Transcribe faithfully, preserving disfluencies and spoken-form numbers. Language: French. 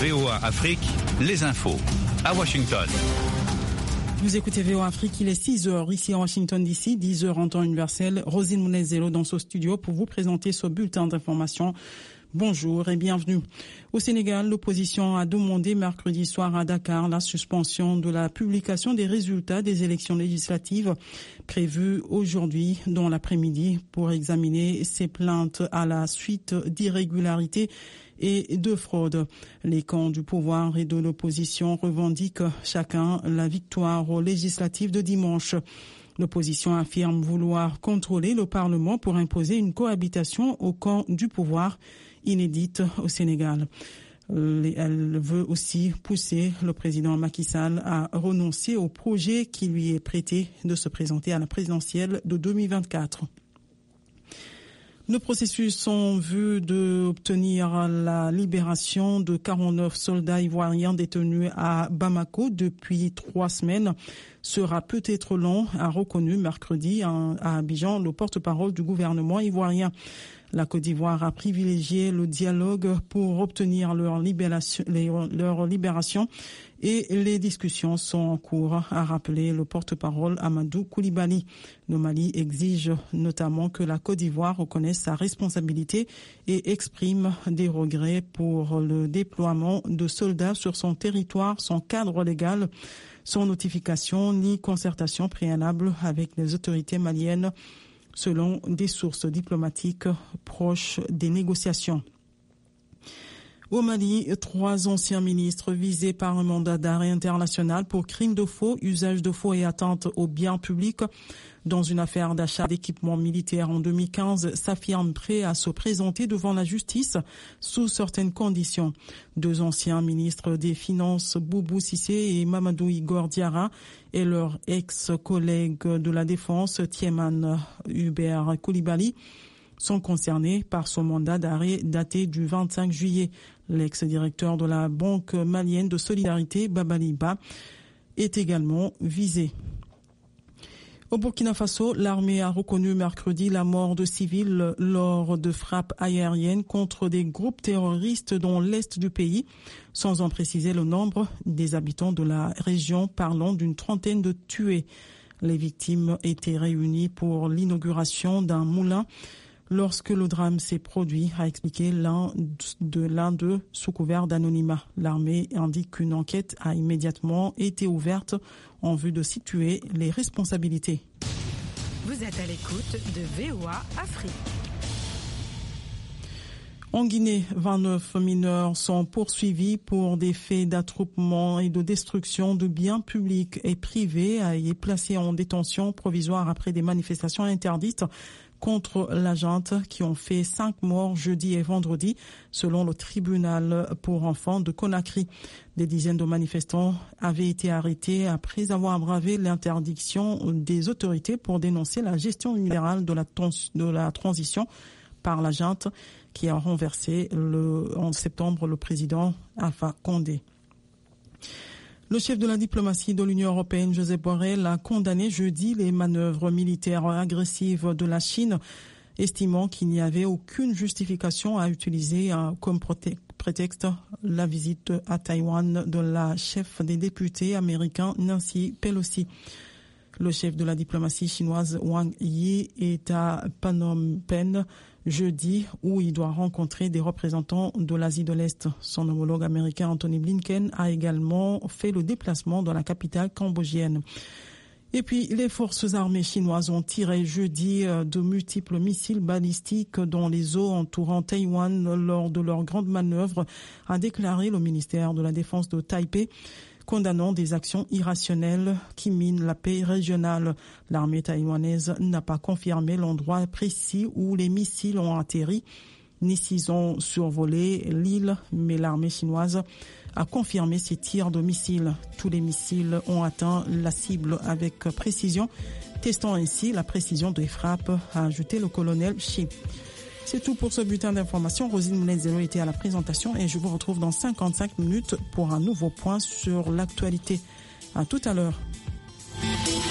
V O A Afrique, les infos à Washington. Vous écoutez V O A Afrique, il est six heures ici à Washington D C, dix heures en temps universel. Rosine Mounezelo dans ce studio pour vous présenter ce bulletin d'information. Bonjour et bienvenue. Au Sénégal, l'opposition a demandé mercredi soir à Dakar la suspension de la publication des résultats des élections législatives prévues aujourd'hui dans l'après-midi pour examiner ces plaintes à la suite d'irrégularités et de fraude. Les camps du pouvoir et de l'opposition revendiquent chacun la victoire aux législatives de dimanche. L'opposition affirme vouloir contrôler le Parlement pour imposer une cohabitation au camp du pouvoir inédite au Sénégal. Elle veut aussi pousser le président Macky Sall à renoncer au projet qui lui est prêté de se présenter à la présidentielle de deux mille vingt-quatre. Le processus en vue d'obtenir la libération de quarante-neuf soldats ivoiriens détenus à Bamako depuis trois semaines sera peut-être long, a reconnu mercredi à Abidjan le porte-parole du gouvernement ivoirien. La Côte d'Ivoire a privilégié le dialogue pour obtenir leur libération, leur libération et les discussions sont en cours, a rappelé le porte-parole Amadou Koulibaly. Le Mali exige notamment que la Côte d'Ivoire reconnaisse sa responsabilité et exprime des regrets pour le déploiement de soldats sur son territoire sans cadre légal, sans notification ni concertation préalable avec les autorités maliennes, selon des sources diplomatiques proches des négociations. Au Mali, trois anciens ministres visés par un mandat d'arrêt international pour crimes de faux, usage de faux et atteinte aux biens publics dans une affaire d'achat d'équipements militaires en deux mille quinze s'affirment prêts à se présenter devant la justice sous certaines conditions. Deux anciens ministres des Finances, Boubou Cissé et Mamadou Igor Diarra, et leur ex-collègue de la Défense, Tieman Hubert Koulibaly, sont concernés par ce mandat d'arrêt daté du vingt-cinq juillet. L'ex-directeur de la Banque malienne de solidarité, Babaliba, est également visé. Au Burkina Faso, l'armée a reconnu mercredi la mort de civils lors de frappes aériennes contre des groupes terroristes dans l'est du pays, sans en préciser le nombre. Des habitants de la région parlant d'une trentaine de tués. Les victimes étaient réunies pour l'inauguration d'un moulin lorsque le drame s'est produit, a expliqué l'un de l'un d'eux sous couvert d'anonymat. L'armée indique qu'une enquête a immédiatement été ouverte en vue de situer les responsabilités. Vous êtes à l'écoute de V O A Afrique. En Guinée, vingt-neuf mineurs sont poursuivis pour des faits d'attroupement et de destruction de biens publics et privés et placés en détention provisoire après des manifestations interdites contre la junte qui ont fait cinq morts jeudi et vendredi, selon le tribunal pour enfants de Conakry. Des dizaines de manifestants avaient été arrêtés après avoir bravé l'interdiction des autorités pour dénoncer la gestion unilatérale de la, de la transition par la junte qui a renversé le, en septembre le président Alpha Condé. Le chef de la diplomatie de l'Union européenne, Josep Borrell, a condamné jeudi les manœuvres militaires agressives de la Chine, estimant qu'il n'y avait aucune justification à utiliser comme prétexte la visite à Taïwan de la chef des députés américains, Nancy Pelosi. Le chef de la diplomatie chinoise, Wang Yi, est à Phnom Penh jeudi où il doit rencontrer des représentants de l'Asie de l'Est. Son homologue américain Anthony Blinken a également fait le déplacement dans la capitale cambodgienne. Et puis, les forces armées chinoises ont tiré jeudi de multiples missiles balistiques dans les eaux entourant Taïwan lors de leur grande manœuvre, a déclaré le ministère de la Défense de Taipei, condamnant des actions irrationnelles qui minent la paix régionale. L'armée taïwanaise n'a pas confirmé l'endroit précis où les missiles ont atterri, ni s'ils ont survolé l'île, mais l'armée chinoise a confirmé ces tirs de missiles. Tous les missiles ont atteint la cible avec précision, testant ainsi la précision des frappes, a ajouté le colonel Shi. C'est tout pour ce bulletin d'information. Rosine Mounezelo était à la présentation et je vous retrouve dans cinquante-cinq minutes pour un nouveau point sur l'actualité. À tout à l'heure.